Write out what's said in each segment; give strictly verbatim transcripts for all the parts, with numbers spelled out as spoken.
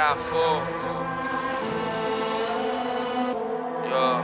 رفا یا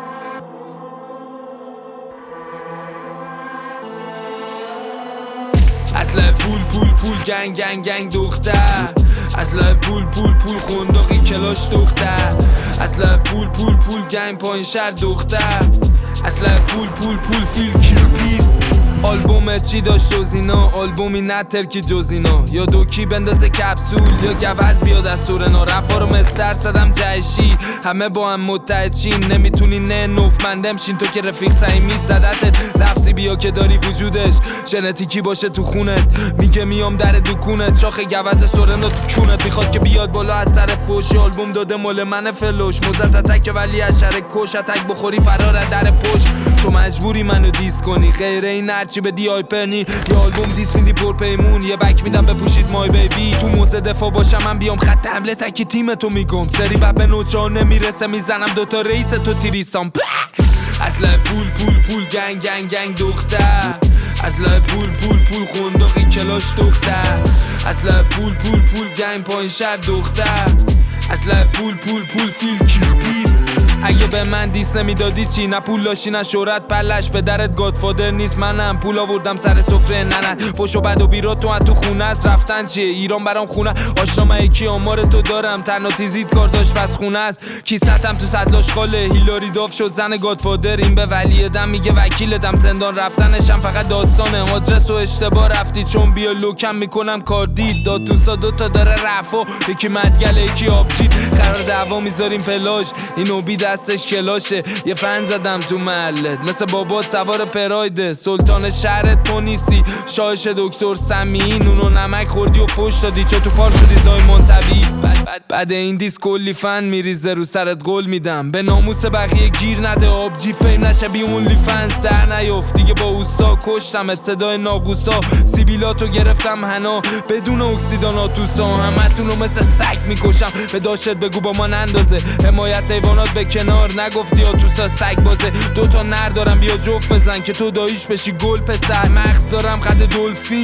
اصلا پول پول پول گنگ گنگ گنگ دختر، اصلا پول پول پول خونداقی کلاش دختر، اصلا پول پول پول گنگ پایین شهر دختر، اصلا پول پول پول فیل کیلپید. آلبومت چی داشت جز اینا؟ آلبومی نه ترکی جز اینا. یا دوکی بندازه کپسول یا گوز بیاد از سورنا. رفا رو مستر زدم جهشی، همه با هم متحد چین. نمیتونی نه نوفمندم شین تو که رفیق سعیمیت زدتت. لفظی بیا که داری وجودش ژنتیکی باشه تو خونت. میگه میام در دکونت، چاخ گوز سورنا تو کونت. میخواد که بیاد بالا از سر فوش. آلبوم داده مال من فلوش. موزت اتک ولی از شر کش. اتک بخوری فرار در پشت. تو مجبوری منو دیس کنی، غیر این هرچی بدی آیپرنی. یا آلبوم دیس میدی پر پیمون، یه بک میدم بپوشید مای بیبی. تو موزه دفاع باشم من بیام خط حمله تکی تیم تو میگم. سری بب به نوچه نمیرسه میزنم دوتا رئیس تو تیریسام. اصلا پول پول پول گنگ گنگ گنگ دختر، اصلا پول پول پول خونداقی کلاش دختر، اصلا پول پول پول گنگ پایین شهر دختر، اصلا پول پول پول فیل کیلپید. اگه به من دیس نمیدادی چی؟ نه پول داشتی نه شهرت، پلش به درت گادفادر نیست. منم پول آوردم سر سفره. نه نه فوش و بد و بیرا تو تو خونه است. رفتن چیه؟ ایران برام خونه. آشنا من یکی آمار تو دارم. تنها تیزید کار داشت پس خونه است. کیستم تو سطلاش خاله. هیلاری داف شد زن گادفادر. این به ولی دم میگه وکیل دم. زندان رفتنشم فقط داستانه. آدرس و اشتباه رفتی چون بیا لوکم میکنم کار دید. داد توسا دوتا داره رفا، یکی مدگله یکی آبجید. قرار دعوا میذاریم پلاش، اینو بی دستش کلاشه. یه فن زدم تو محلت مثل بابات سوار پرایده. سلطان شهرت تو نیستی، شاهش دکتر سمی. نون و نمک خوردی و فوش دادی چو تو پار شدی زایمان طبیعی. بعد این دیس کلی فن میریزه رو سرت قول میدم. به ناموس بقیه گیر نده، آبجی فیم نشه بی اونلی فنز در نیفت. دیگه با اوستا کشتم صدای ناگوسا. سیبیلاتو گرفتم هنا بدون اکسیداناتوسا. همتونو مثل سگ میکشم، به داشت بگو با من اندازه. حمایت حیوانات به کنار، نگفتی آتوسا سگ بازه. دوتا نر دارم بیا جفت بزن که تو داییش بشی گل پسر. مغز دارم قد دلفین